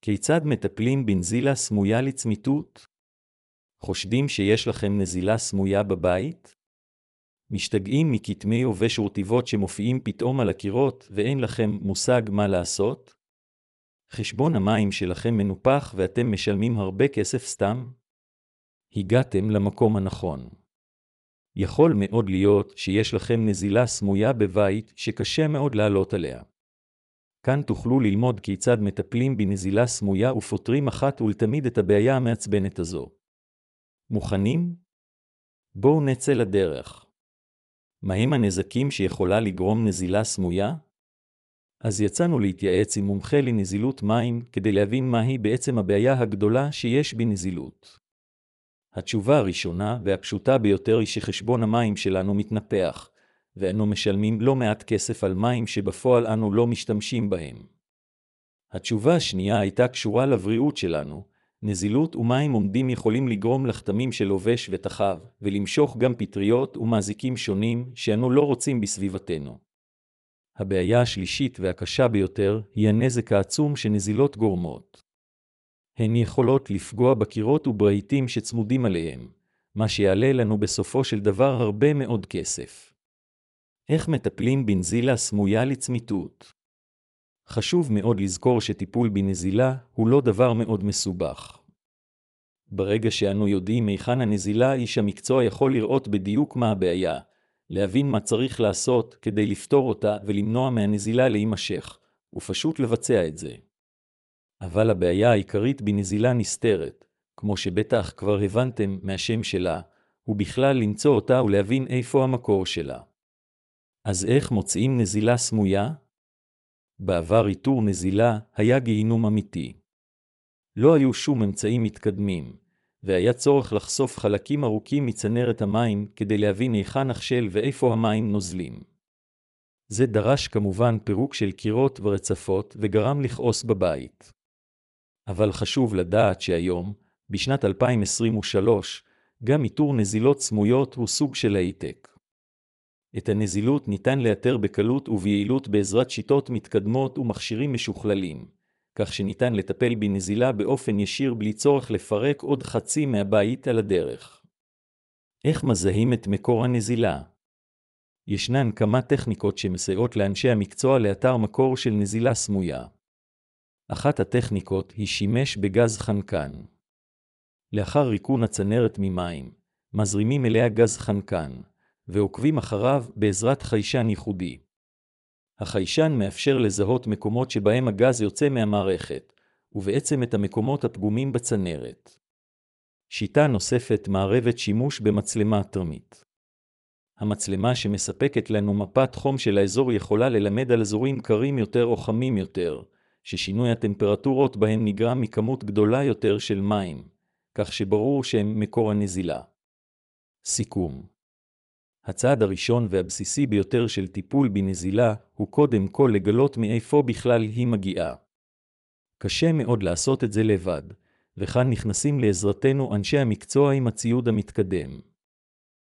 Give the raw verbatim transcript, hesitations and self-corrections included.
כיצד מטפלים בנזילה סמויה לצמיתות? חושדים שיש לכם נזילה סמויה בבית? משתגעים מכתמי יובש ורטיבות שמופיעים פתאום על הקירות ואין לכם מושג מה לעשות? חשבון המים שלכם מנופח ואתם משלמים הרבה כסף סתם? הגעתם למקום הנכון. יכול מאוד להיות שיש לכם נזילה סמויה בבית שקשה מאוד לעלות עליה. כאן תוכלו ללמוד כיצד מטפלים בנזילה סמויה ופותרים אחת ולתמיד את הבעיה המעצבנת הזו. מוכנים? בואו נצא לדרך. מהם הנזקים שיכולה לגרום נזילה סמויה? אז יצאנו להתייעץ עם מומחה לנזילות מים כדי להבין מהי בעצם הבעיה הגדולה שיש בנזילות. התשובה הראשונה והפשוטה ביותר היא שחשבון המים שלנו מתנפח, ואנו משלמים לא מעט כסף על מים שבפועל אנו לא משתמשים בהם. התשובה השנייה הייתה קשורה לבריאות שלנו. נזילות ומים עומדים יכולים לגרום לחתמים של עובש ותחב, ולמשוך גם פטריות ומזיקים שונים שאנו לא רוצים בסביבתנו. הבעיה השלישית והקשה ביותר היא הנזק העצום שנזילות גורמות. הן יכולות לפגוע בקירות וברהיטים שצמודים עליהם, מה שיעלה לנו בסופו של דבר הרבה מאוד כסף. איך מטפלים בנזילה סמויה לצמיתות? חשוב מאוד לזכור שטיפול בנזילה הוא לא דבר מאוד מסובך. ברגע שאנו יודעים היכן הנזילה, איש המקצוע יכול לראות בדיוק מה הבעיה, להבין מה צריך לעשות כדי לפתור אותה ולמנוע מהנזילה להימשך, ופשוט לבצע את זה. אבל הבעיה העיקרית בנזילה נסתרת, כמו שבטח כבר הבנתם מהשם שלה, ובכלל למצוא אותה ולהבין איפה המקור שלה. אז איך מוצאים נזילה סמויה? בעבר איתור נזילה היה גיהינום אמיתי. לא היו שום אמצעים מתקדמים, והיה צורך לחשוף חלקים ארוכים מצנרת המים כדי להבין היכן הכשל ואיפה המים נוזלים. זה דרש כמובן פירוק של קירות ורצפות וגרם לכעוס בבית. אבל חשוב לדעת שהיום, בשנת אלפיים עשרים ושלוש, גם איתור נזילות סמויות הוא סוג של הייטק. את הנזילות ניתן לאתר בקלות וביעילות בעזרת שיטות מתקדמות ומכשירים משוכללים, כך שניתן לטפל בנזילה באופן ישיר בלי צורך לפרק עוד חצי מהבית על הדרך. איך מזהים את מקור הנזילה? ישנן כמה טכניקות שמסייעות לאנשי המקצוע לאתר מקור של נזילה סמויה. אחת הטכניקות היא שימש בגז חנקן. לאחר ריקון הצנרת ממים, מזרימים אליה גז חנקן, ועוקבים אחריו בעזרת חיישן ייחודי. החיישן מאפשר לזהות מקומות שבהם הגז יוצא מהמערכת, ובעצם את המקומות הפגומים בצנרת. שיטה נוספת מערבת שימוש במצלמה תרמית. המצלמה שמספקת לנו מפת חום של האזור יכולה ללמד על אזורים קרים יותר או חמים יותר, ששינוי הטמפרטורות בהם נגרם מכמות גדולה יותר של מים, כך שברור שהם מקור הנזילה. סיכום. הצעד הראשון והבסיסי ביותר של טיפול בנזילה הוא קודם כל לגלות מאיפה בכלל היא מגיעה. קשה מאוד לעשות את זה לבד, וכאן נכנסים לעזרתנו אנשי המקצוע עם הציוד המתקדם.